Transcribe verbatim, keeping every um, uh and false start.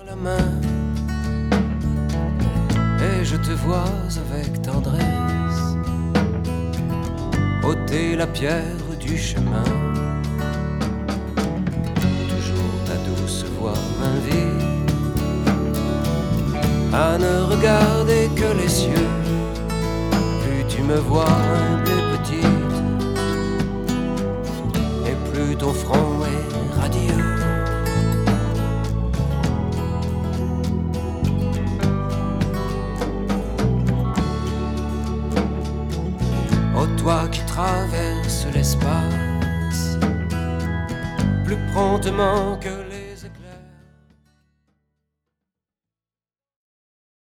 la main et je te vois avec tendresse ôter la pierre du chemin. Toujours ta douce voix m'invite à ne regarder que les cieux. Plus tu me vois, plus petite, et plus ton front est radieux. Oh toi qui traverses l'espace plus promptement que les